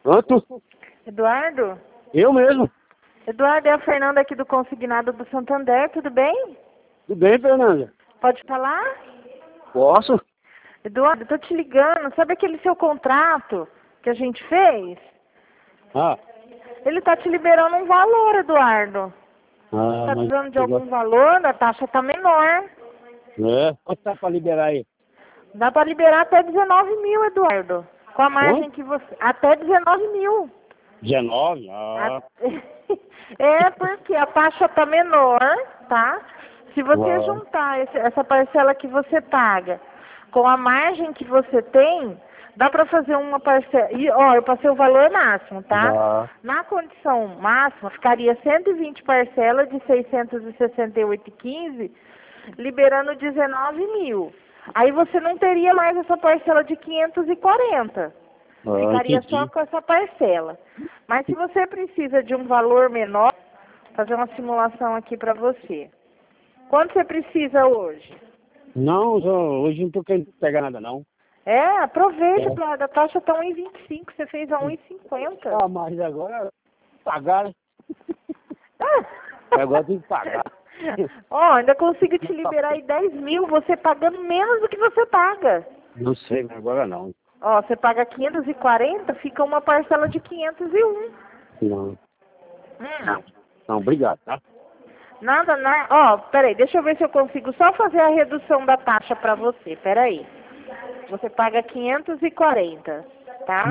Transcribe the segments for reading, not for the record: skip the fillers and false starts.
Quanto? Eduardo? Eu mesmo. Eduardo, é a Fernanda aqui do Consignado do Santander, tudo bem? Tudo bem, Fernanda? Pode falar? Posso? Eduardo, tô te ligando, sabe aquele seu contrato que a gente fez? Ah. Ele tá te liberando um valor, Eduardo. Ah, Tá mas... precisando de algum valor? A taxa tá menor. É? Quanto tá pra liberar aí? Dá pra liberar até 19 mil, Eduardo. Com a margem que você... Até 19 mil. 19? Ah. É porque a taxa tá menor, tá? Se você juntar essa parcela que você paga com a margem que você tem, dá para fazer uma parcela. E, ó, eu passei o valor máximo, tá? Já. Na condição máxima, ficaria 120 parcelas de 668,15, liberando 19 mil. Aí você não teria mais essa parcela de 540. Ficaria só com essa parcela. Mas se você precisa de um valor menor, vou fazer uma simulação aqui para você. Quanto você precisa hoje? Não, hoje não tô querendo pegar nada, não. É, aproveita, Eduardo. A taxa tá 1,25, você fez a 1,50. Ah, mas agora pagar, né? Agora tem que pagar. Ó, ainda consigo te liberar aí 10 mil, você pagando menos do que você paga. Não sei, mas agora não. Ó, você paga 540, fica uma parcela de 501. Não. Não, obrigado, tá? Nada, ó, peraí, deixa eu ver se eu consigo só fazer a redução da taxa pra você, peraí. Você paga 540, tá?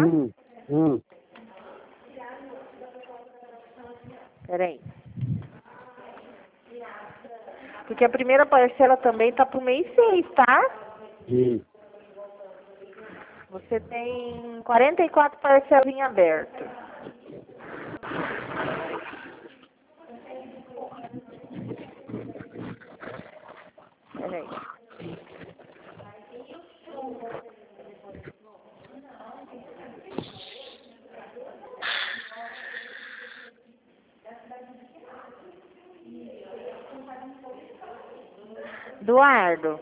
Peraí. Porque a primeira parcela também tá pro mês 6, tá? Você tem 44 parcelas em aberto. Peraí. Eduardo.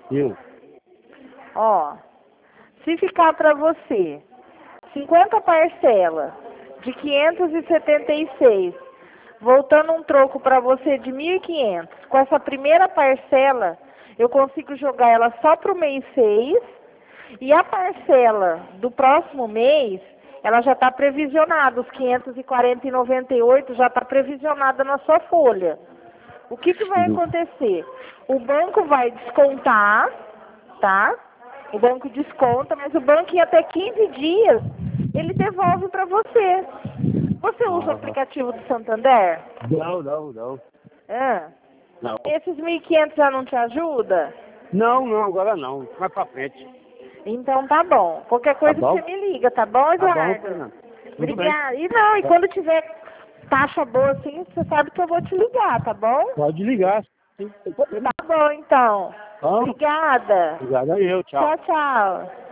Ó, se ficar para você 50 parcelas de 576, voltando um troco para você de 1.500, com essa primeira parcela, eu consigo jogar ela só para o mês 6, e a parcela do próximo mês, ela já está previsionada, os 540,98 já está previsionada na sua folha. O que vai acontecer? O banco vai descontar, tá? O banco desconta, mas o banco em até 15 dias, ele devolve para você. Você usa o aplicativo do Santander? Não. Ah. Não. Esses 1.500 já não te ajuda? Não, agora não. Mais pra frente. Então tá bom. Qualquer coisa você me liga, tá bom, Eduardo? Tá bom, Obrigada. E quando tiver taxa boa assim, você sabe que eu vou te ligar, tá bom? Pode ligar. Tá bom, então. Obrigada. Obrigado a eu, tchau. Tchau.